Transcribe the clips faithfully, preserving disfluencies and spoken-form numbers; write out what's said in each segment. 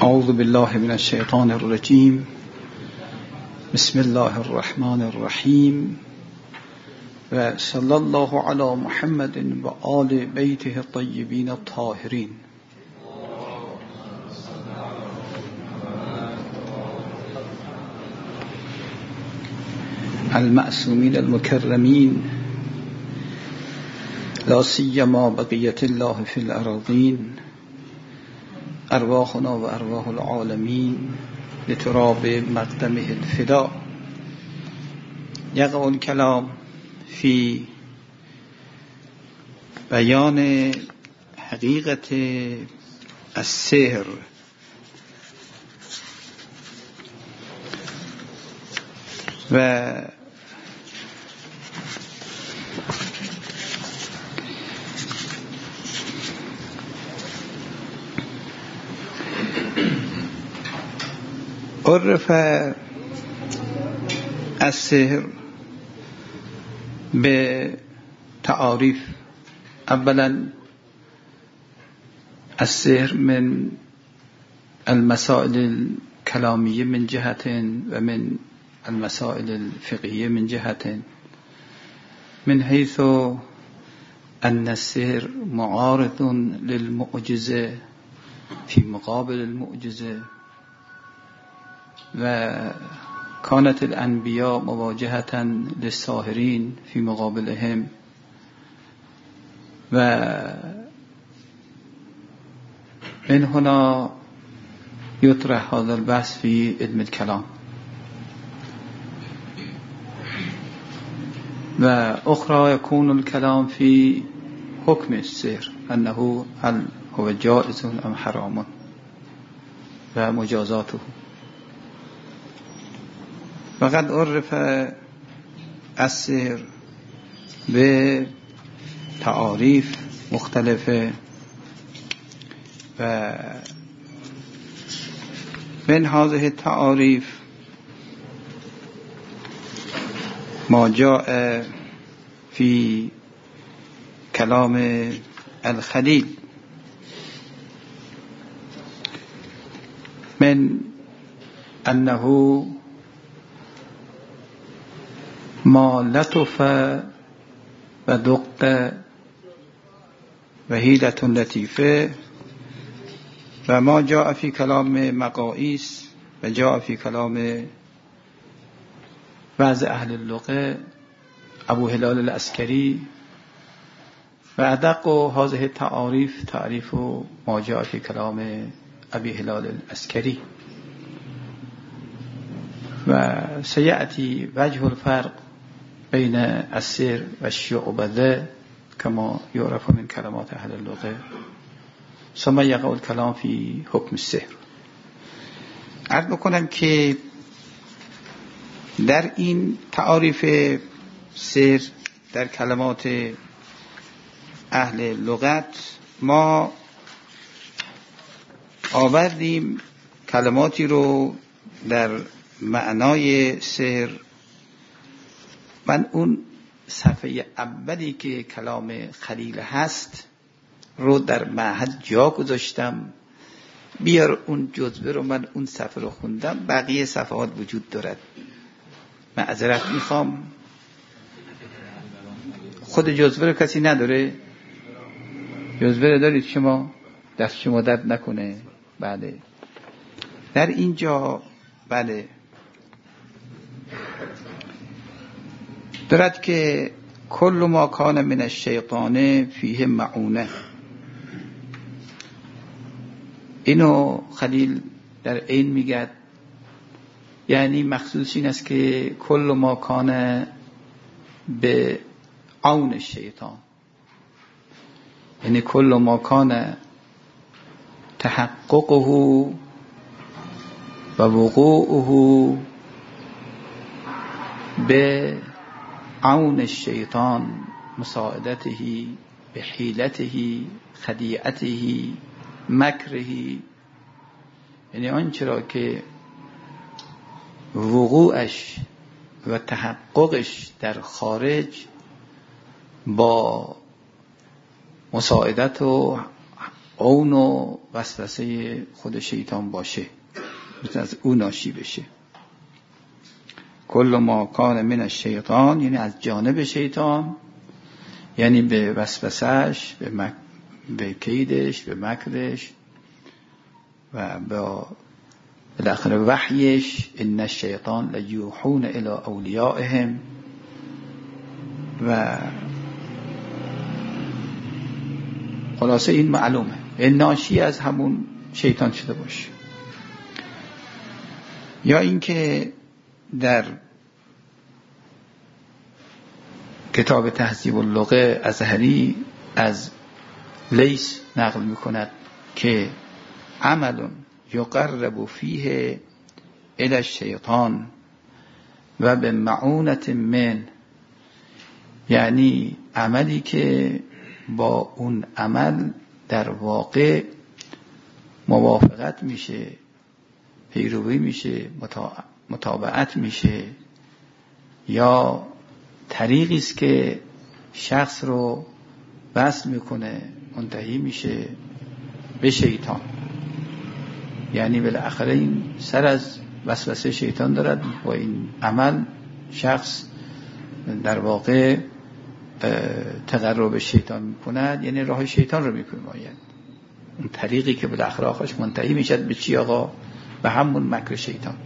اعوذ بالله من الشیطان الرجیم. بسم الله الرحمن الرحیم و صلی الله علی محمد و آل بیته الطیبین الطاهرین. المعصومین المکرمین، لا سیما بقیت الله فی الارضین، ارواحنا و ارواح العالمین لتراب مقدمه الفدا. یقع الکلام فی بیان حقیقت السحر و عرف السحر به تعاریف. اولا السحر من المسائل الكلامية من جهة ومن المسائل الفقهية من جهة، من حيث أن السحر معارض للمعجزة في مقابل المعجزة، وكانت الأنبياء مواجهة للساحرين في مقابلهم، ومن هنا يطرح هذا البحث في علم الكلام. وأخرى يكون الكلام في حكم السحر، أنه هل هو جائز أم حرام ومجازاته. فقد عرف السحر بتعاريف مختلفة، ومن هذه التعاريف ما جاء في كلام الخليل من أنه ما لطف و دق و حیلة لطیفه، و ما جاء في كلام مقایس و جاء في كلام بعض اهل اللغة ابو هلال العسکری، و ادق هذه التعاريف تعريف ما جاء في كلام ابي هلال العسکری. و سيأتي وجه الفرق بين السحر و الشعبده كما يعرف من كلمات أهل اللغة، ثم يقع الكلام في حكم السحر. عرض بکنم که در این تعاریف سحر در کلمات اهل لغت ما آوردیم کلماتی رو در معنای سحر. من اون صفحه اولی که کلام خلیل هست رو در معهد جا گذاشتم، بیار اون جزوه رو. من اون صفحه رو خوندم، بقیه صفحات وجود دارد. معذرت میخوام. خود جزوه رو کسی نداره؟ جزوه رو دارید شما؟ دست شما درد نکنه. بله، در اینجا بله دارد که کل ما کان من الشیطان فیه معونه. اینو خلیل در عین میگد، یعنی مخصوص این است که کل ما کان به عون الشیطان، یعنی کل ما کان تحققه و وقوعه به عون الشیطان، مساعدته بحیلته خدیعته مکره، یعنی آنچه را که وقوعش و تحققش در خارج با مساعدت و اون و وسوسه خود شیطان باشه، مثل از اون ناشی بشه. کل ما کان من الشیطان یعنی از جانب شیطان، یعنی به وسوسهش، به, مک... به کیدش، به مکرش و با بالاخره وحیش. ان الشیطان لیوحون الی اولیائهم و خلاصه این معلومه این ناشی از همون شیطان شده باشه. یا اینکه در کتاب تهذیب اللغه ازهری از لیث نقل میکند که عمل یقرب فیه الی الشیطان و به معونت من، یعنی عملی که با اون عمل در واقع موافقت میشه، پیروی میشه، متابعت میشه، یا طریقی است که شخص رو وصل میکنه، منتهی میشه به شیطان. یعنی بالاخره این سر از وسوسه شیطان دارد، با این عمل شخص در واقع تقرب شیطان میکند، یعنی راه شیطان رو میپیماید. اون طریقی که بالاخره آخرش منتهی میشد به چی آقا؟ به همون مکر شیطان.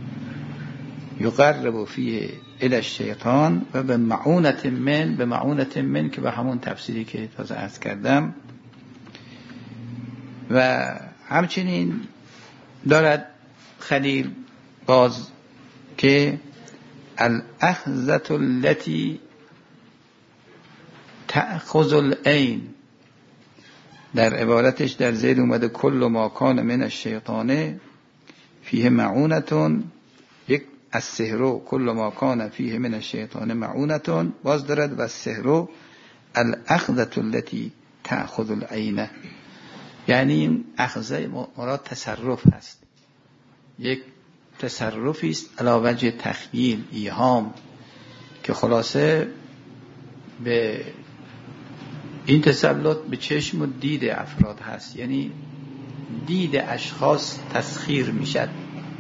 یقرب فیه الی الشیطان و به معونت من، به معونت من که به همون تفسیری که تازه عرض کردم. و همچنین دارد خلیل باز که الاخذة التي تأخذ العین، در عبارتش در زیر اومده کل ما کان من الشیطان فیه معونتون، یک السحر کل ما کان فیه من الشیطان معونتون، باز دارد و السحر الاخذة التي تأخذ العین، یعنی این اخذه مراد تصرف هست، یک تصرفی است علی وجه تخییل، ایهام، که خلاصه به این تسلط به چشم و دید افراد هست، یعنی دید اشخاص تسخیر میشد.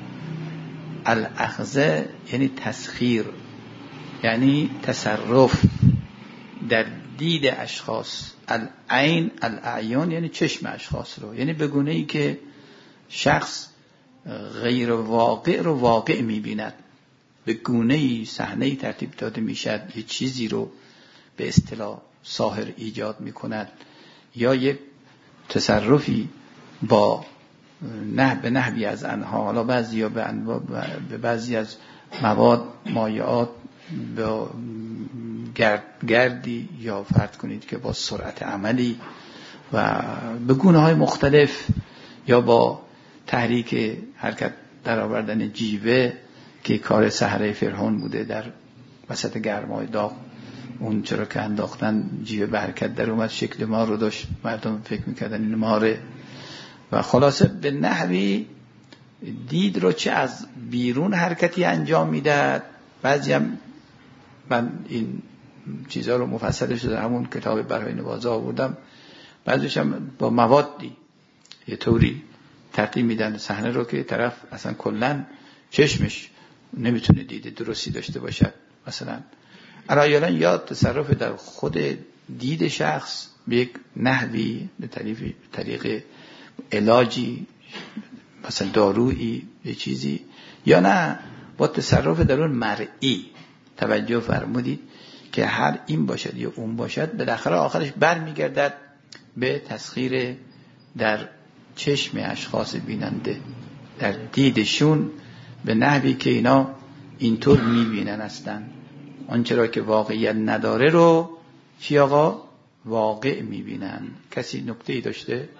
الاخذه یعنی تسخیر، یعنی تصرف در دید اشخاص. العین، الاعیان یعنی چشم اشخاص رو، یعنی به گونه ای که شخص غیر واقع رو واقع میبیند، به گونه ای صحنه‌ای ترتیب داده میشد، یه چیزی رو به اصطلاح ساحر ایجاد میکند، یا یک تصرفی با نه به نحوی از انها، حالا بعضی یا به, به بعضی از مواد مایعات، به گرد گردی، یا فرض کنید که با سرعت عملی و به گونه های مختلف، یا با تحریک حرکت در آوردن جیوه که کار سحره فرعون بوده در وسط گرمای داغ، اون چرا که انداختن جیوه به حرکت در اومد، شکل مار رو داشت، مردم فکر میکردن این ماره، و خلاصه به نحوی دید رو چه از بیرون حرکتی انجام میداد. بعضی هم من این چیزها رو مفصلش در همون کتاب برای نوازا آوردم، بعضیش هم با موادی یه طوری ترتیب میدن صحنه رو که طرف اصلا کلن چشمش نمیتونه دید درستی داشته باشد، مثلا علایاً یا تصرف در خود دید شخص به یک نحوی، به طریق علاجی، مثلا دارویی، یه چیزی، یا نه با تصرف در اون مرئی. توجه فرمودید که هر این باشد یا اون باشد، بالاخره آخرش برمیگردد به تسخیر در چشم اشخاص بیننده، در دیدشون، به نحوی که اینا اینطور میبینن هستن. آنچه را که واقعیت نداره رو چی آقا؟ واقع میبینن. کسی نکته‌ای داشته؟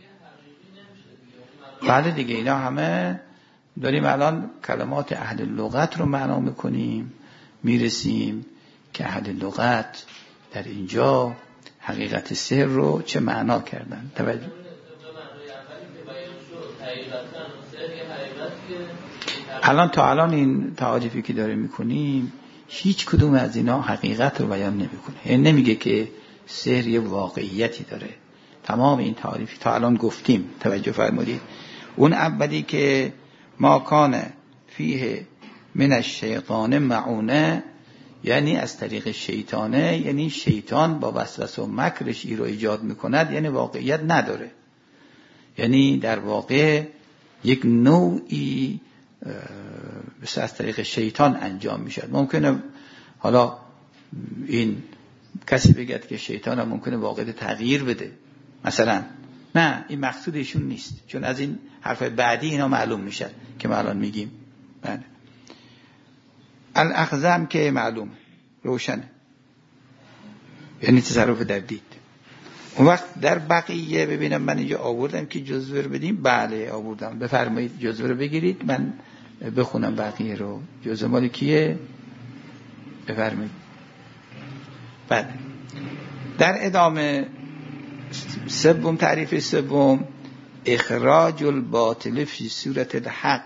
بله دیگه، اینا همه داریم الان کلمات اهل لغت رو معنا میکنیم، میرسیم که اهل لغت در اینجا حقیقت سر رو چه معنا کردن. توجه الان تا الان این تعاریفی که داره میکنیم هیچ کدوم از اینا حقیقت رو بیان نمیکنه. یعنی نمیگه که سحر یه واقعیتی داره، تمام این تعریفی تا الان گفتیم توجه فرمودید. اون اولی که ما کان فیه من الشیطان معونه، یعنی از طریق شیطانه، یعنی شیطان با وسوسه و مکرش ای رو ایجاد میکند، یعنی واقعیت نداره، یعنی در واقع یک نوعی بسیار از طریق شیطان انجام میشد. ممکنه حالا این کسی بگه که شیطان هم ممکنه واقعیت تغییر بده مثلا، نه این مقصود ایشون نیست، چون از این حرفای بعدی اینا معلوم میشه که ما الان میگیم. بله الاخذم که معلوم روشنه، یعنی تصرف در دید. اون وقت در بقیه ببینم من اینجا آوردم که جزوه رو بدیم. بله آوردم، بفرمایید جزوه رو بگیرید من بخونم بقیه رو. جزوه مال کیه؟ بفرمایید. بله در ادامه سوم، تعریف سوم اخراج الباطل فی صورت الحق،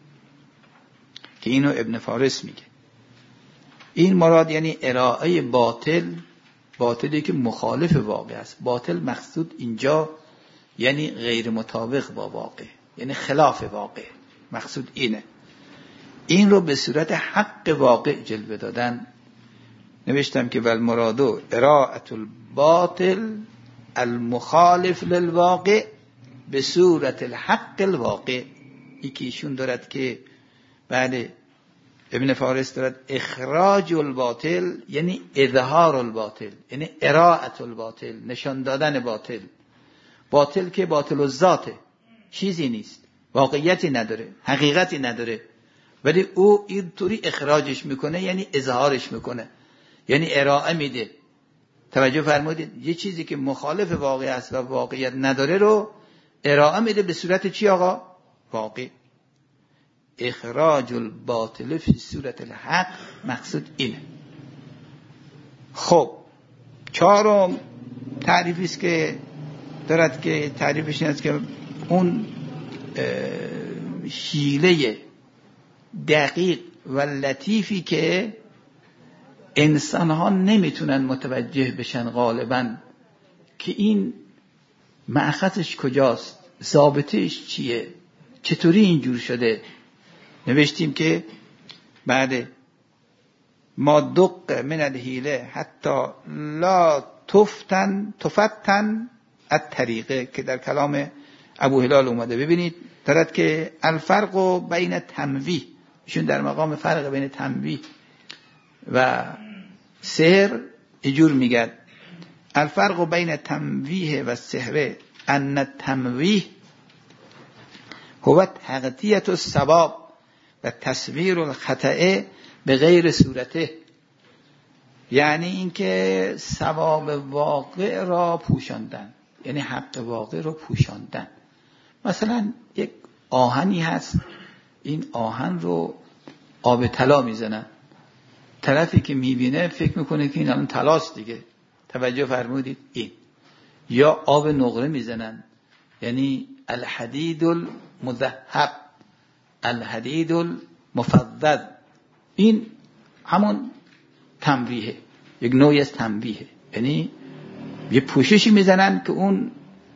که اینو ابن فارس میگه. این مراد یعنی ارائه باطل، باطلی که مخالف واقع است. باطل مقصود اینجا یعنی غیر مطابق با واقع، یعنی خلاف واقع، مقصود اینه. این رو به صورت حق واقع جلوه دادن. نوشتم که ول مرادو ارائه الباطل المخالف للواقع به صورت الحق الواقع. یکی ایشون دارد که بله ابن فارس دارد اخراج الباطل یعنی اظهار الباطل، یعنی ارائه الباطل، نشان دادن باطل. باطل که باطل الذاته، چیزی نیست، واقعیتی نداره، حقیقتی نداره، ولی او اینطوری اخراجش میکنه، یعنی اظهارش میکنه، یعنی ارائه میده. توجه فرمودید؟ یه چیزی که مخالف واقع است و واقعیت نداره رو ارائه میده به صورت چی آقا؟ واقع. اخراج الباطل فی صورت الحق، مقصود اینه. خب چهارم تعریفی است که دارد که تعریفش این است که اون حیله دقیق و لطیفی که انسان ها نمیتونن متوجه بشن غالبا که این مأخذش کجاست، ضابطش چیه، چطوری اینجور شده. نوشتیم که بعد ما دق من الحیله حتی لا تفتن تفتن الطریقه، که در کلام ابو هلال اومده. ببینید دارد که الفرق بین تنویه، ایشون در مقام فرق بین تنویه و سحر اینجور میگه الفرق بین تنویه و سحر ان التنویه هو تغطیه الصواب و تصویر الخطأ به غیر صورته، یعنی اینکه ثواب واقع را پوشاندن، یعنی حق واقع را پوشاندن. مثلا یک آهنی هست، این آهن رو آب طلا میزنن، طرفی که میبینه فکر میکنه که این الان طلاست دیگه. توجه فرمودید؟ این یا آب نقره میزنن، یعنی الحدید المذهب، الحدید المفضل. این همون تنویه، یک نوعی از تنویه، یعنی یه پوششی میزنن که اون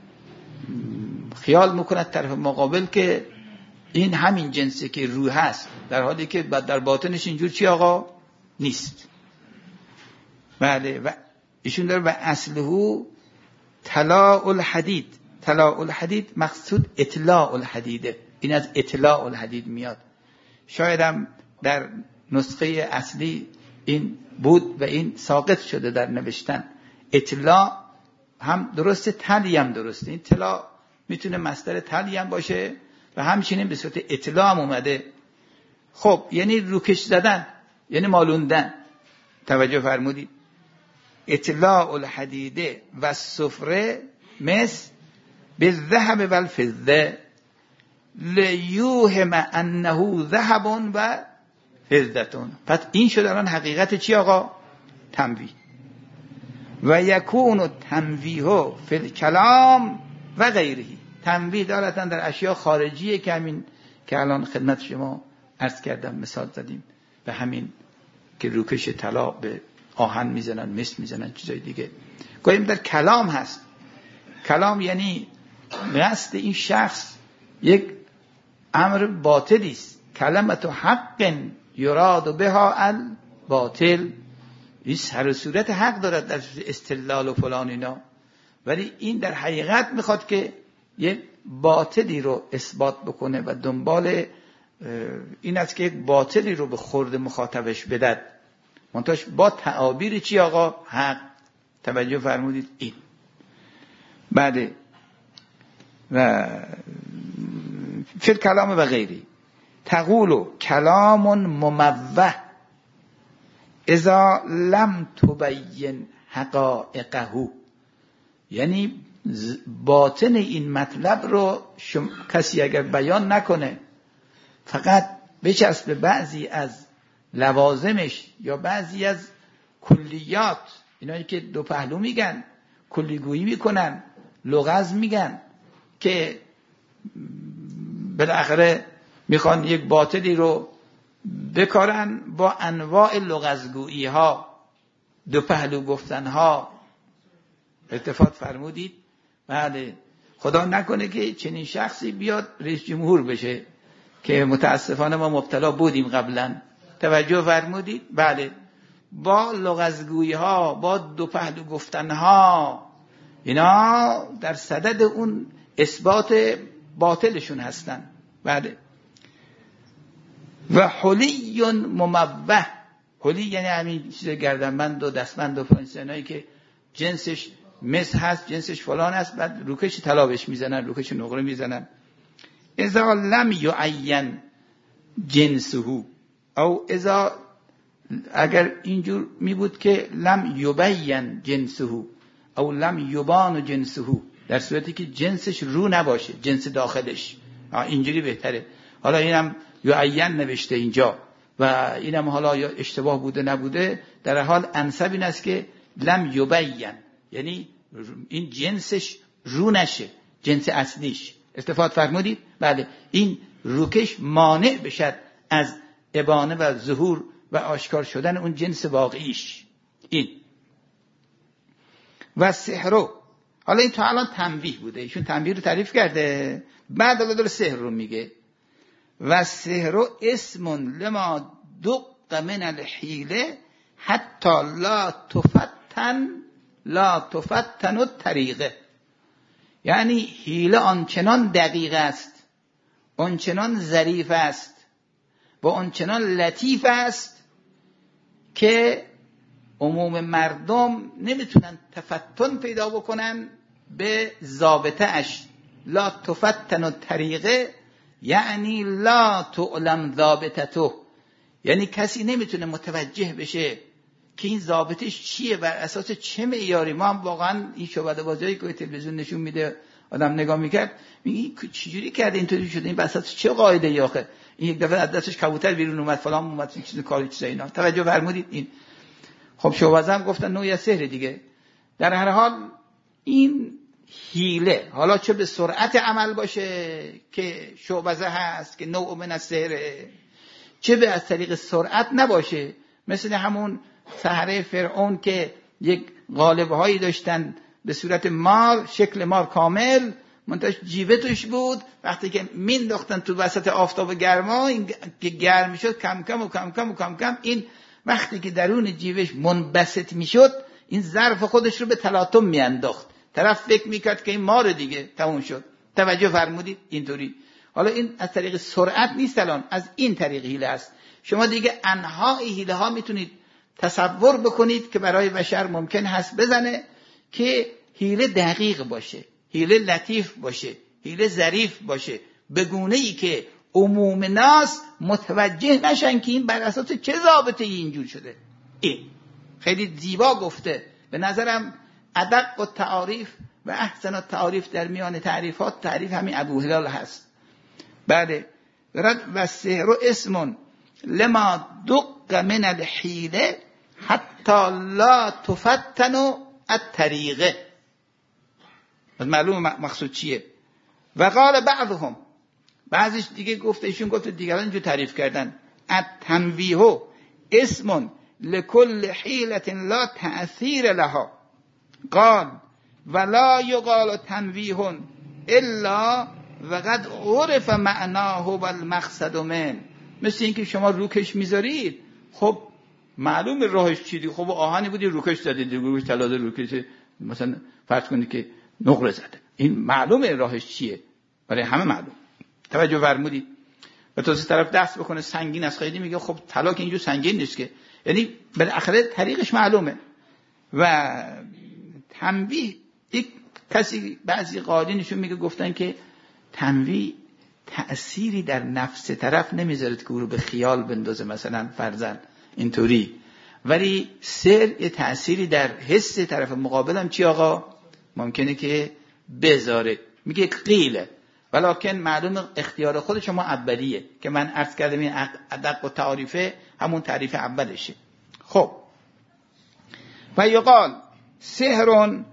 خیال میکنه طرف مقابل که این همین جنسی که روح هست، در حالی که در باطنش اینجور چی آقا نیست. بله و ایشون داره و اصله طلاء الحدید. طلاء الحدید مقصود اطلاع الحدیده، این از اطلاع الحدید میاد. شاید هم در نسخه اصلی این بود و این ساقط شده در نوشتن. اطلاع هم درسته، تلی هم درسته. این طلاء میتونه مصدر تلی هم باشه و همچنین به صورت اطلاع هم اومده. خب یعنی روکش زدن، یعنی مالوندن. توجه فرمودید؟ اطلاع الحدیده و الصفره مثل بالذهب و الفضه لیوهم انه ذهب و فضتون. پس این شد الان حقیقت چی آقا؟ تنویه. و یکون تنویه فی الکلام و غیره. تنویه دارتن در اشیاء خارجیه که همین که الان خدمت شما عرض کردم، مثال زدیم به همین که روکش طلا به آهن میزنن، مس میزنن، چیزای دیگه. گوییم در کلام هست. کلام یعنی قصد این شخص یک امر باطلی است. کلمت حق یراد بها الباطل، این سر صورت حق دارد در استدلال و فلان اینا، ولی این در حقیقت میخواد که یک باطلی رو اثبات بکنه و دنبال این است که یک باطلی رو به خورد مخاطبش بدد، منتاش با تعابیر چی آقا؟ حق. توجه فرمودید این. بعد و فی الکلام و غیری تقول کلام مموه اذا لم تبین حقائقه، یعنی باطن این مطلب رو شم... کسی اگر بیان نکنه، فقط بچسبه بعضی از لوازمش یا بعضی از کلیات، اینایی که دو پهلو میگن، کلیگویی میکنن، لغز میگن، که بالاخره میخوان یک باطلی رو بکارن با انواع لغزگویی ها، دو پهلو گفتن ها. اتفاق فرمودید؟ بله. خدا نکنه که چنین شخصی بیاد رئیس جمهور بشه، که متاسفانه ما مبتلا بودیم قبلا. توجه فرمودید؟ بله. با لغزگویی ها، با دو پهلو گفتن ها، اینا در صدد اون اثبات باطلشون هستن. بله. و حلی مموه، حلی یعنی همین چیز گردنبند و دستبند و فلانسنایی که جنسش مس هست، جنسش فلان است، بعد روکش طلا بهش میزنن، روکش نقره میزنن. اذا لم یعین جنسه، او اذا اگر اینجور می بود که لم یبین جنسه او لم یبان جنسه، در صورتی که جنسش رو نباشه، جنس داخلش، اینجوری بهتره. حالا اینم یعین نوشته اینجا و اینم حالا یا اشتباه بوده نبوده، در حال انسب این است که لم یبین، یعنی این جنسش رو نشه، جنس اصلیش. استفاده فرمودید؟ بله. این روکش مانع بشد از ابانه و ظهور و آشکار شدن اون جنس واقعیش. این و سحرو، حالا این تا الان تنبیه بوده، ایشون تنبیه رو تعریف کرده، بعد حالا داره سحر رو میگه. و سحرو اسم لما دق من الحیله حتی لا تفتن لا تفتن الطریقه، یعنی حیله آنچنان دقیق است، آنچنان ظریف است و آنچنان لطیف است که عموم مردم نمیتونن تفتن پیدا بکنن به ضابطه اش. لا تفتن الطریقه یعنی لا تعلم ضابطته، یعنی کسی نمیتونه متوجه بشه که این ضابطش چیه، بر اساس چه معیاری. ما هم واقعا این شعبده بازیایی که تلویزیون نشون میده آدم نگاه میکرد میگه چجوری کرده اینطوری شده، این بر اساس چه قاعده ای آخه، این یک دفعه از دستش کبوتر بیرون اومد فلان اومد این چیز کاری چیز اینا. توجه فرمودید؟ این خب شعبده هم گفتن نوعی از سحر دیگه. در هر حال این حیله، حالا چه به سرعت عمل باشه که شعبده هست که نوع من از سحره، چه به از طریق سرعت نباشه، مثل همون سحره فرعون که یک قالب هایی داشتن به صورت مار، شکل مار کامل، منتش جیوه توش بود، وقتی که مینداختن تو وسط آفتاب گرما، این که گرم شد کم کم و کم کم و کم کم، این وقتی که درون جیوش منبسط میشد، این ظرف خودش رو به تلاطم میانداخت، طرف فکر میکرد که این مار دیگه تموم شد. توجه فرمودید؟ اینطوری. حالا این از طریق سرعت نیست، الان از این طریق حیله است. شما دیگه انواع حیله ها میتونید تصور بکنید که برای بشر ممکن هست بزنه، که حیله دقیق باشه، حیله لطیف باشه، حیله ظریف باشه، به گونه‌ای که عموم ناس متوجه نشن که این بر اساس چه ضابطه اینجور شده. این خیلی زیبا گفته. به نظرم ادق و تعاریف و احسن التعاریف در میان تعریفات، تعریف همین ابو هلال هست. بعد رد و سحر اسم لما دق من الحیله حتی لا تفتن الطریقه. معلوم مقصود چیه؟ و قال بعضهم، بعضیش دیگه گفته، ایشون گفته دیگران اینجور تعریف کردن، التنویه اسم لكل حیلة لا تأثیر لها. قال ولا یقال تنویه الا وقد عرف معناه و المقصد من. مثل اینکه شما روکش میذارید، خب معلوم راهش چیدی، خب آهنی بودی روکش زدید، روکش تلاده روکش مثلا فرض کنید که نقره زده، این معلومه راهش چیه، برای همه معلوم. توجه فرمودید؟ و تازه طرف دست بکنه سنگین از خیلی میگه خب طلا که اینجور سنگین نیست که، یعنی بالاخره طریقش معلومه. و تنویه، یک کسی بعضی قاضی میگه گفتن که تنویه تأثیری در نفس طرف نمیذاره که او رو به خیال بندازه مثلا فرضاً اینطوری، ولی سر یه تأثیری در حس طرف مقابل هم چی آقا ممکنه که بذاره. میگه قیله ولکن معلوم اختیار خود شما اولیه که من عرض کردم این ادق و تعریفه همون تعریف اولشه. خب و یقال سحرون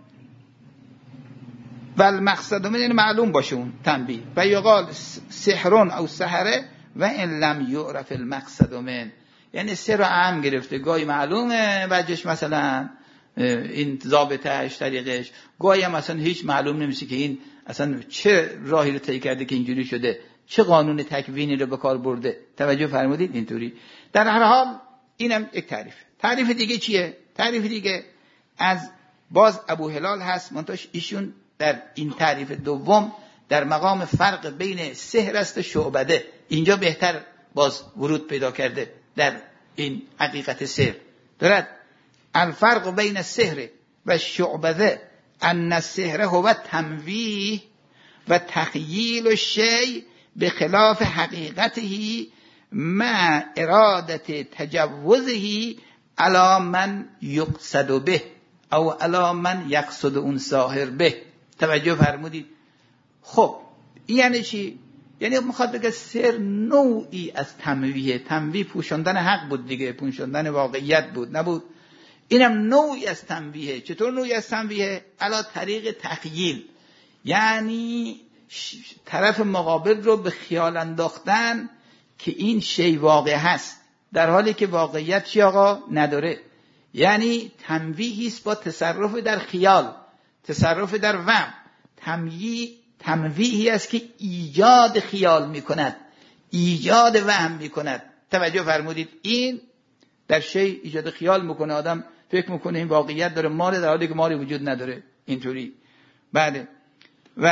و المقصد من این معلوم باشه اون تنبیه. و یقال سحرون او سحره و ان لم یعرف المقصد من، یعنی سر رو عام گرفته، گاهی معلومه وجهش مثلا این ضابطهش طریقش، گاهی هم مثلا هیچ معلوم نمیشه که این اصلا چه راهی رو طی کرده که اینجوری شده، چه قانون تکوینی رو به کار برده. توجه فرمودید؟ اینطوری. در هر حال اینم یک تعریف. تعریف دیگه چیه؟ تعریف دیگه از باز ابو هلال هست، منتاش ایشون در این تعریف دوم در مقام فرق بین سحر است و شعبده، اینجا بهتر باز ورود پیدا کرده در این حقیقت سحر. دارد الفرق بین السحر و شعبده ان السحر هو تمویه و تخییل الشیء بخلاف حقیقته مع ارادت تجوزه علی من یقصد به او علی من یقصد اون ساحر به. توجه فرمودید؟ خب این یعنی چی؟ یعنی میخواد بگه سر نوعی از تمویه، تمویه پوشاندن حق بود دیگه، پوشاندن واقعیت بود نبود، اینم نوعی از تمویه. چطور نوعی از تمویه؟ علا طریق تخییل، یعنی طرف مقابل رو به خیال انداختن که این شی واقع هست در حالی که واقعیت چی آقا نداره. یعنی تمویهی است با تصرف در خیال، تصرف در وهم. تمویه تمویهی است که ایجاد خیال میکند، ایجاد وهم میکند. توجه فرمودید؟ این در شی ایجاد خیال میکنه، آدم فکر میکنه این واقعیت داره، مال در حالی که مالی وجود نداره، اینطوری. بله. و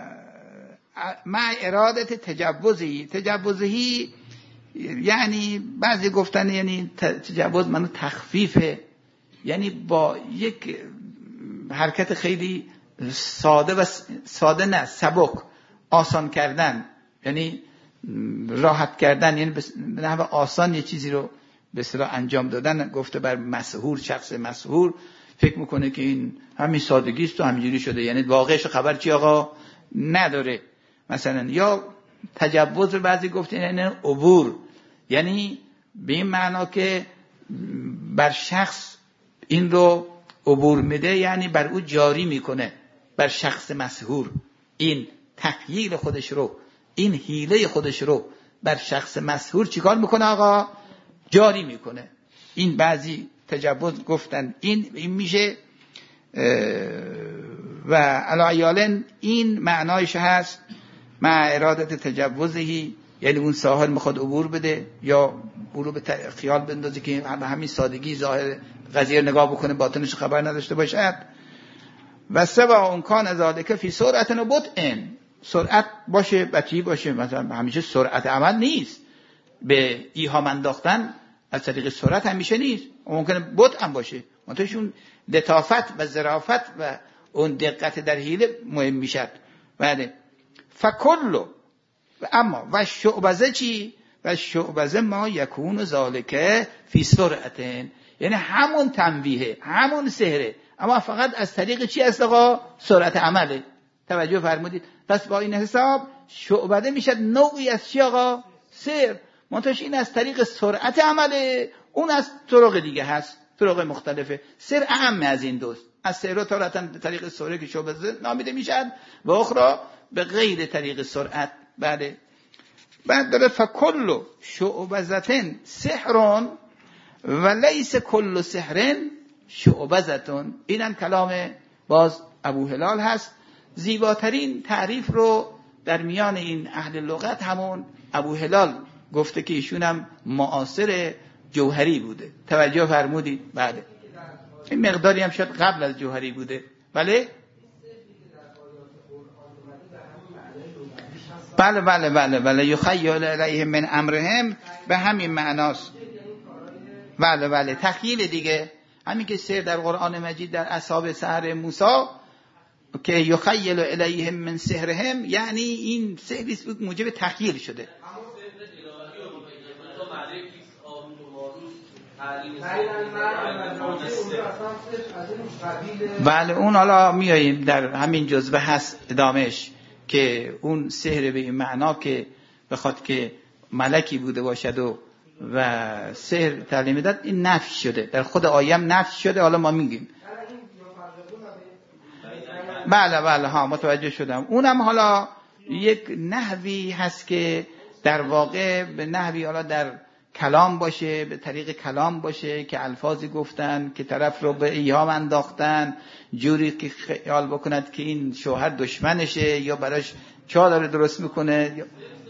مع ارادت تجوزی، تجوزی یعنی بعضی گفتن یعنی تجوز منو تخفیفه، یعنی با یک حرکت خیلی ساده و ساده نه سبک، آسان کردن، یعنی راحت کردن، یعنی به نحو آسان یه چیزی رو به اصطلاح انجام دادن. گفته بر مسحور، شخص مسحور فکر میکنه که این همین سادگی است و همینجوری شده، یعنی واقعش خبر چی آقا نداره مثلا. یا تجوز بعضی گفته یعنی عبور، یعنی به این معنا که بر شخص این رو عبور میده، یعنی بر او جاری میکنه، بر شخص مسحور این تخییل خودش رو، این حیله خودش رو بر شخص مسحور چیکار میکنه آقا؟ جاری میکنه. این بعضی تجوز گفتن این این میشه. و علی این معنایش هست مع ارادت تجوزهی، یعنی اون ساحر میخواد عبور بده یا او رو به خیال بندازه که همین سادگی ظاهر قضیه نگاه بکنه، باطنش خبر نداشته باشد. و سوا اون کان ذالک فی سرعت و بطء، سرعت باشه بطیء باشه، مثلا همیشه سرعت عمل نیست، به ایهام انداختن از طریق سرعت همیشه نیست، ممکنه بطء هم باشه، منتهشون لطافت و ظرافت و اون دقت در حیله مهم میشد. بله. فکلو و اما و شعبزه چی؟ و شعبزه ما یکون ذالکه فی سرعتن، یعنی همون تنویه، همون سحره، اما فقط از طریق چی است آقا؟ سرعت عمله. توجه فرمودید؟ پس با این حساب شعبده میشد نوعی از چی آقا؟ سحر، منتهش این از طریق سرعت عمله، اون از طرق دیگه هست، طرق مختلفه. سحر اهم از این دوست، از سحر تارتاً به طریق سحر که شعبده نامیده میشد و اخرى به غیر طریق سرعت. بله. بعد داره فکل شعبزتن سحرون و لیس کل سحرن شعبزتون. اینم کلام باز ابو هلال هست. زیباترین تعریف رو در میان این اهل لغت همون ابو هلال گفته که ایشون هم معاصر جوهری بوده. توجه فرمودید؟ بله، این مقداری هم شاید قبل از جوهری بوده. بله بله بله بله بله یخیل الیهم من امرهم، به همین معناست. بله بله تخیل دیگه، همین که سحر در قرآن مجید در اصحاب سحر موسی که یخیل الیهم من سحرهم، یعنی این سحری موجب تخیل شده. بله اون حالا میاییم در همین جزوه هست ادامهش که اون سحر به این معنا که بخواد که ملکی بوده باشد و و سحر تعلیم داد، این نفی شده در خود آیه هم نفی شده. حالا ما میگیم بله بله ها متوجه شدم. اونم حالا یک نحوی هست که در واقع به نحوی حالا در کلام باشه، به طریق کلام باشه که الفاظی گفتن که طرف رو به ایهام انداختن، جوری که خیال بکند که این شوهر دشمنشه یا براش چا داره درست میکنه.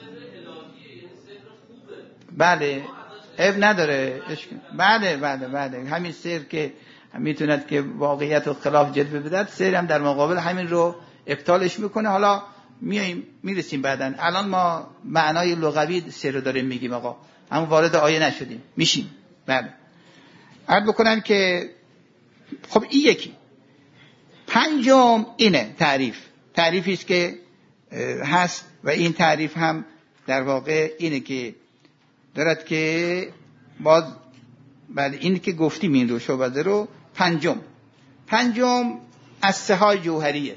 بله عیب نداره. بله بله بله همین سحر که میتوند که واقعیت و خلاف جلوه بدهد، سحر هم در مقابل همین رو ابطالش میکنه. حالا میایم میرسیم بعدن. الان ما معنای لغوی سحر رو داریم میگیم آقا، هم وارد آیه نشدیم، میشیم. بله عرض بکنم که خب این یکی. پنجم اینه تعریف، تعریفی است که هست و این تعریف هم در واقع اینه که دارد که باز بعد این که گفتیم این رو شعبده رو. پنجم پنجم از سهای جوهریه.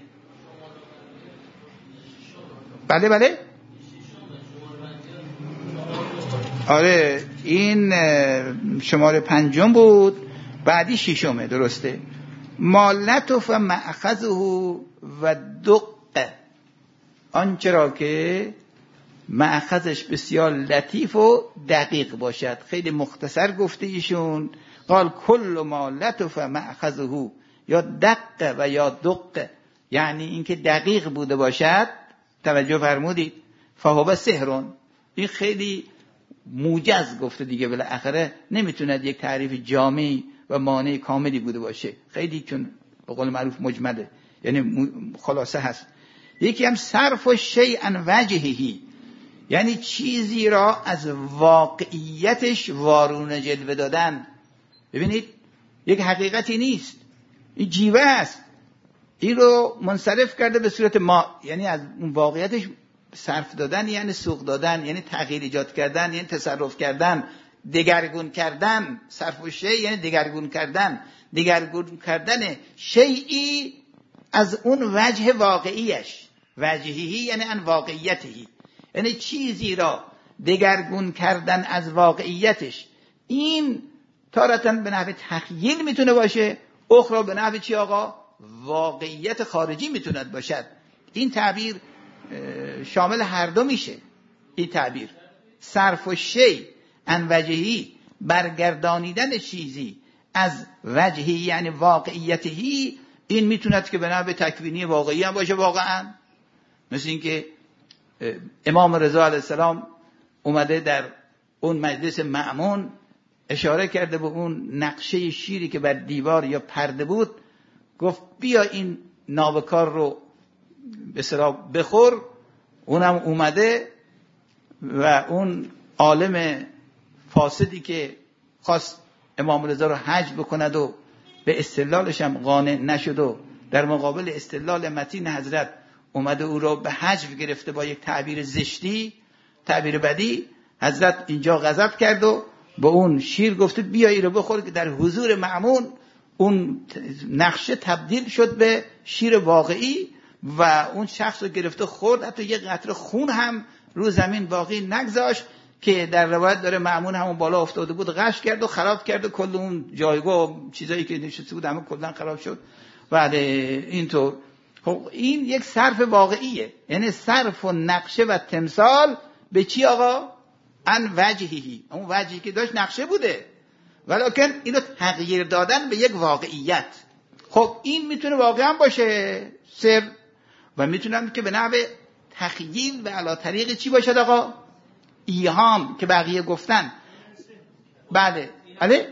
بله بله آره این شماره پنجم بود، بعدی ششمه. درسته. ما لطف مأخذه و دق، آنچه را که مأخذش بسیار لطیف و دقیق باشد. خیلی مختصر گفته ایشون، قال کل ما لطف مأخذه، یا دق و یا دق، یعنی اینکه دقیق بوده باشد. توجه فرمودید؟ فهو سحرون، این خیلی موجز گفته دیگه، بالاخره نمیتوند یک تعریف جامعی و مانع کاملی بوده باشه، خیلی چون به قول معروف مجمله، یعنی خلاصه هست. یکی هم صرف و شیء عن وجهه، یعنی چیزی را از واقعیتش وارونه جلوه دادن. ببینید یک حقیقتی نیست، این جیوه است، این رو منصرف کرده به صورت ما، یعنی از اون واقعیتش صرف دادن، یعنی سوق دادن، یعنی تغییر ایجاد کردن، یعنی تصرف کردن، دگرگون کردن. صرف و شیء یعنی دگرگون کردن، دگرگون کردن شیئی از اون وجه واقعیش. وجهی یعنی ان واقعیتی، یعنی چیزی را دگرگون کردن از واقعیتش. این تارتاً به نحو تخیل میتونه باشه، اخرى به نحو چی آقا؟ واقعیت خارجی میتوند باشد. این تعبیر شامل هر دو میشه. این تعبیر صرف و شیء عن وجهی، برگردانیدن چیزی از وجهی یعنی واقعیتی، این میتوند که به نحو تکوینی واقعی هم باشه واقعا. مثل این که امام رضا علیه السلام اومده در اون مجلس مأمون اشاره کرده به اون نقشه شیری که بر دیوار یا پرده بود، گفت بیا این نابکار رو به اصطلاح بخور. اونم اومده و اون عالم فاسدی که خواست امام رضا رو حجب بکند و به استدلالش هم قانع نشد و در مقابل استدلال متین حضرت اومده او رو به حجب گرفته با یک تعبیر زشتی، تعبیر بدی. حضرت اینجا غضب کرد و به اون شیر گفته بیا این رو بخور، که در حضور مأمون اون نقشه تبدیل شد به شیر واقعی و اون شخص رو گرفته خورد. حتی یک قطره خون هم رو زمین باقی نگذاشت که در روایت داره مأمون همون بالا افتاده بود، غش کرد و خراب کرد و کل اون جایگاه و چیزایی که نشسته بود همه کلا خراب شد. بعد اینطور خب این یک صرف واقعیه، یعنی صرف و نقشه و تمثال به چی آقا؟ ان وجهی، اون وجهی که داشت نقشه بوده، ولیکن اینو تغییر دادن به یک واقعیت. خب این میتونه واقعا باشه سر، و میتونم که به نحو تخییل و علی طریق چی باشد آقا؟ ایهام که بقیه گفتن. بله بله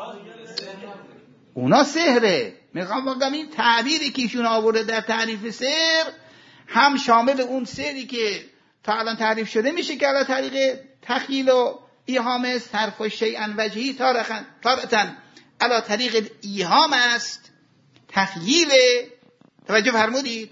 اونا سحره. میخوام بگم این تعبیری که ایشون آورده در تعریف سحر هم شامل اون سحری که فعلا تعریف شده میشه که علی طریق تخیل و ایهام، صرف و شیئا وجهی تارتن علی طریق ایهام است، تخییل. توجه فرمودید؟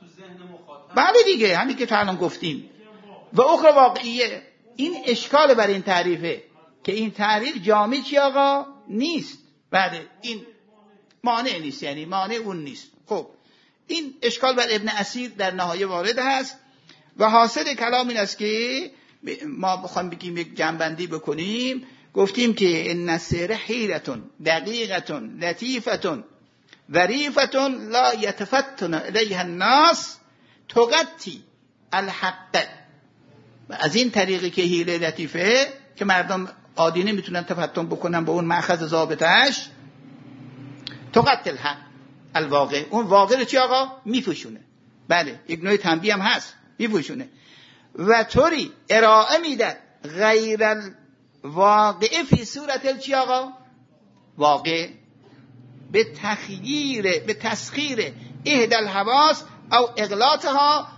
بله دیگه همین که تا الان گفتیم. و اخرى واقعیه. این اشکال بر این تعریفه که این تعریف جامع چی آقا؟ نیست. بله این مانع نیست، یعنی مانع اون نیست. خب این اشکال بر ابن اسیر در نهایه وارد هست و حاصل کلام این است که ما بخوایم بگیم یک جنبندی بکنیم، گفتیم که ان السحر حیلة دقیقة لطیفة ظریفة لا یتفتن الیها الناس تغطی الحق. از این طریقی که حیله لطیفه که مردم عادی نمیتونن تفتن بکنن به اون مأخذ ضابطش، تغطی الحق الواقع، اون واقع رو چی آقا؟ میفوشونه. بله یک نوع تنبیه هم هست، میفوشونه. و طوری ارائه میدن غیر الواقع فی صورت چی آقا؟ واقع، به تخییر، به تسخیر احد الحواس او اغلاطها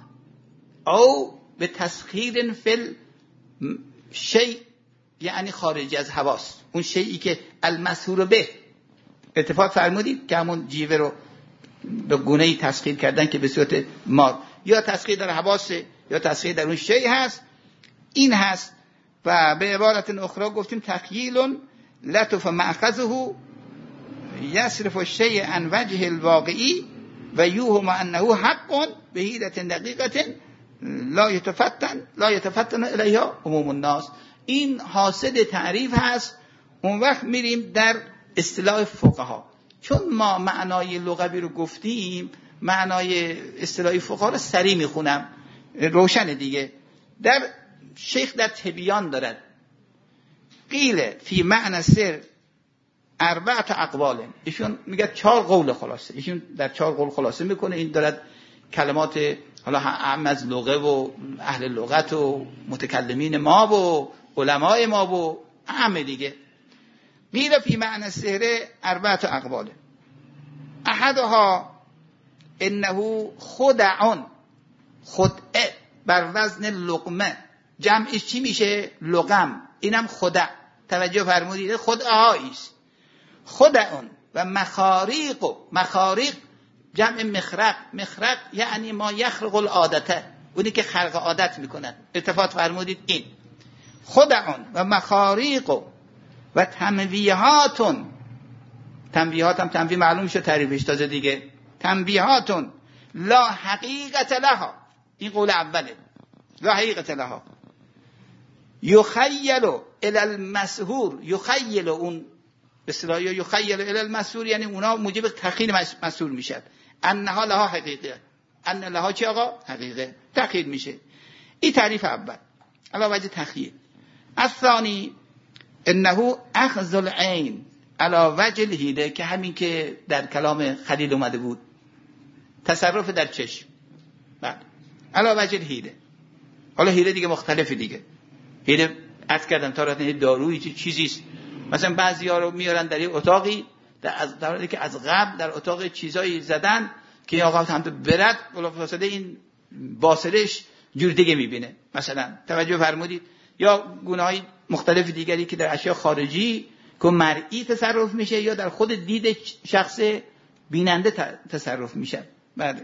او به تسخیر فل شیء، یعنی خارج از حواس، اون شیئی که المسحور به. اتفاق فرمودید که همون جیوه رو به گونه‌ای تسخیر کردن که به صورت مار، یا تسخیر در حواس یا تسخیر در اون شیء هست. این هست. و به عبارت اخرى گفتیم تخییل لطف مأخذه یصرف الشیء عن وجه الواقعی و یوهم انه حق به حیلة دقیقة لا یتفتن لا یتفتن الیها عموم الناس. این حاصل تعریف هست. اون وقت میریم در اصطلاح فقها، چون ما معنای لغوی رو گفتیم، معنای اصطلاحی فقها رو سریع میخونم، روشن دیگه. در شیخ در تبیان دارد قیل فی معنی سر اربعه اقوال، ایشون میگه چهار قول خلاصه، ایشون در چهار قول خلاصه میکنه. این دارد کلمات حالا هم از لغه و اهل لغت و متکلمین ما و علمای ما و همه دیگه. قیل فی معنی سحر اربعه اقوال، احدها انه خدعون، خدعه بر وزن لقمه، جمعش چی میشه؟ لقم. اینم خدع. توجه فرمودید؟ خدعهاییست. خدعون و مخاریق، و مخاریق جمع مخرق. مخرق یعنی ما یخرق العادته، اونی که خرق عادت میکنن. اتفاق فرمودید؟ این خدعون و مخاریق و تنویهاتون. تنویهات هم تنویه معلوم شد تعریفش تازه دیگه. تنویهاتون لا حقیقت لها، این قول اوله، لا حقیقت لها. یخیل الی المسحور، یخیل اون اصطلاحی یخیل الی المسحور یعنی اونا موجب تخیل مسحور میشد. انها لها حقیقه، ان لها چی آقا؟ حقیقه، تخیل میشه. این تعریف اول علی وجه تخیل. الثانی انه اخذ العین علی وجه الحیله، که همین که در کلام خلیل اومده بود، تصرف در چشم. بعد علی وجه الحیله. حالا حیله دیگه مختلفه دیگه. حیله عرض کردم تارتن دارویی چیزیست. مثلا بعضی‌ها رو میارن در یه اتاقی در از در که از قبل در اتاق چیزایی زدن که این آقا هم برد بلا فاصله این باصرش جور دیگه میبینه مثلا. توجه فرمودید؟ یا گونه‌های مختلف دیگری که در اشیاء خارجی که مرئی تصرف میشه یا در خود دید شخص بیننده تصرف میشه. بله.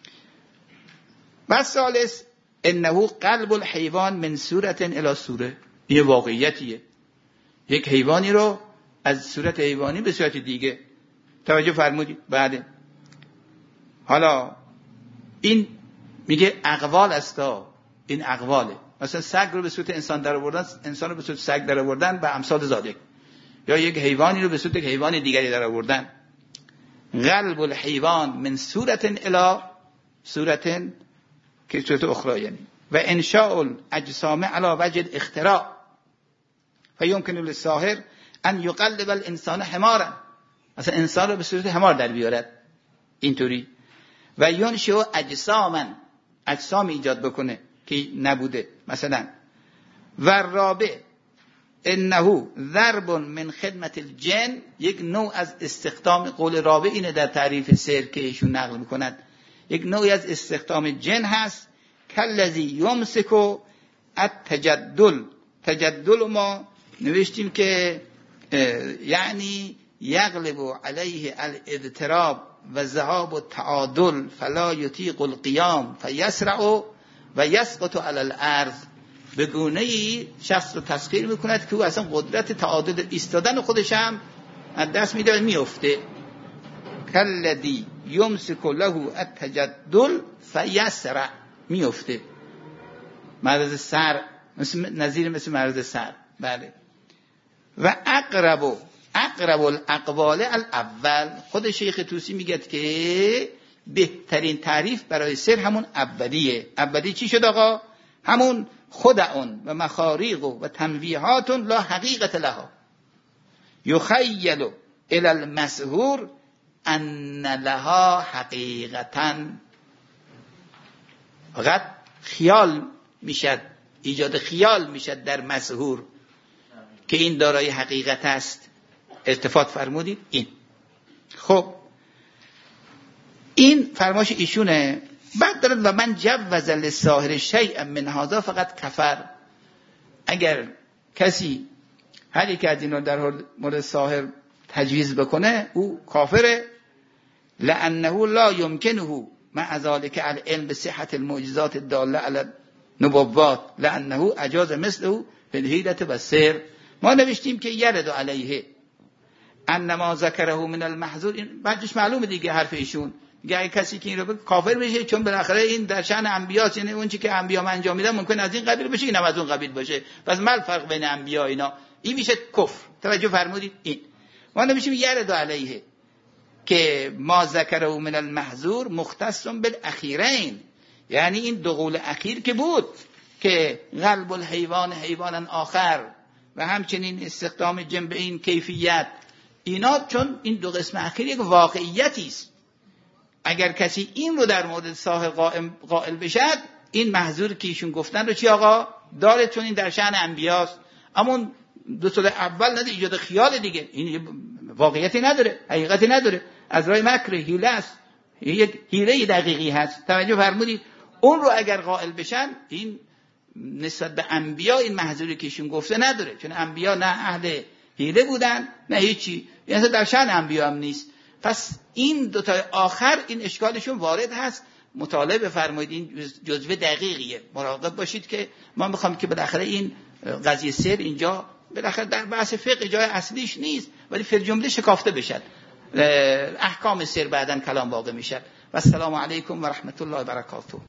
بس ثالث انه قلب الحیوان من صورت الی صوره، یه واقعیتیه. یک حیوانی رو از صورت حیوانی به صورت دیگه. توجه فرمودید؟ بله. حالا این میگه اقوال استا، این اقواله. مثلا سگ رو به صورت انسان در آوردن، انسان رو به صورت سگ در آوردن و امثال ذالک، یا یک حیوانی رو به صورت حیوان دیگری در آوردن. قلب الحیوان من صورت الی صورت که صورت اخرى، یعنی و انشاء الاجسام علی وجه الاختراع فیمکن للساحر ان یقلب الانسان حمارا، مثلا انسان رو به صورت حمار در بیارد. اینطوری. و ینشئ اجساما، اجسام ایجاد بکنه که نبوده مثلا. و رابع انه ضرب من خدمت الجن، یک نوع از استخدام، قول رابع اینه در تعریف سحر که ایشون نقل میکنند، یک نوعی از استخدام جن هست. کالذی یمسک التجدل، تجدل ما نوشتیم که یعنی یغلب علیه الاضطراب و ذهاب التعادل فلا یطیق القیام فیسرع و یسقط علی الارض، به گونه‌ای شخص رو تسخیر میکند که او اصلا قدرت تعادل ایستادن خودش هم از دست میده، میفته. کالذی یمسک له التجدل فیسرع، میفته، مرض سر، مثل نظیر مثل مرض سر. بله. و اقرب اقرب الاقوال الاول، خود شیخ طوسی میگه که بهترین تعریف برای سر همون اولیه. اولی چی شد آقا؟ همون خدعون و مخاریق و تنویحات لا حقیقت لها یخیل الی المسحور ان لها حقیقتا، فقط خیال میشد، ایجاد خیال میشد در مسحور که این دارای حقیقت است. التفات فرمودید این. خب این فرمایش ایشونه. بعد دارد و من جوز للساحر شیئا من هذا فقط کفر، اگر کسی هر یک از اینا در مورد ساحر تجویز بکنه او کافره. لانه لا یمکنه مع ذلك العلم بصحة المعجزات الداله علی النبوات لانه اجاز مثله فی الحیلة و السحر. ما نوشتیم که یرد علیه انما ذکره من المحظور، بعدش معلومه دیگه حرف ایشون، دیگه کسی که این رو کافر بشه چون بالاخره این در شأن انبیاست، یعنی اون چیزی که انبیا انجام میدن ممکن از این قبیل بشه، اینم از اون قبیل باشه، پس ما الفرق بین انبیا اینا، این میشه کفر. توجه فرمودید؟ این ما نمیشیم یرد علیه که ما ذکره من المحظور مختص بالاخیرین، یعنی این دو قول اخیر که بود که قلب الحیوان حیوانا آخر و همچنین استخدام جن به این کیفیت، اینا چون این دو قسم اخیر یک واقعیتی است، اگر کسی این رو در مورد ساحر قائل بشد این محظور که ایشون گفتن رو چی آقا داره، چون این در شأن انبیاست. اما دو سال اول نده ایجاد خیال دیگه، این واقعیتی نداره، حقیقتی نداره، از راه مکر حیله است، یک حیله دقیقی هست. توجه فرمودید؟ اون رو اگر قائل بشن این نسبت به انبیا این محظوری که ایشون گفته نداره، چون انبیا نه اهل حیله بودن نه هیچی، یعنی در شأن انبیا هم نیست. پس این دو تا آخر این اشکالشون وارد هست. مطالعه بفرمایید، این جزوه دقیقیه، مراقب باشید که ما میخوام که بالاخره این قضیه سر اینجا بالاخره در بحث فقه جای اصلیش نیست، ولی فی الجمله شکافته بشد، احکام سر بعداً کلام واقع میشد. و السلام علیکم و رحمت الله و برکاته.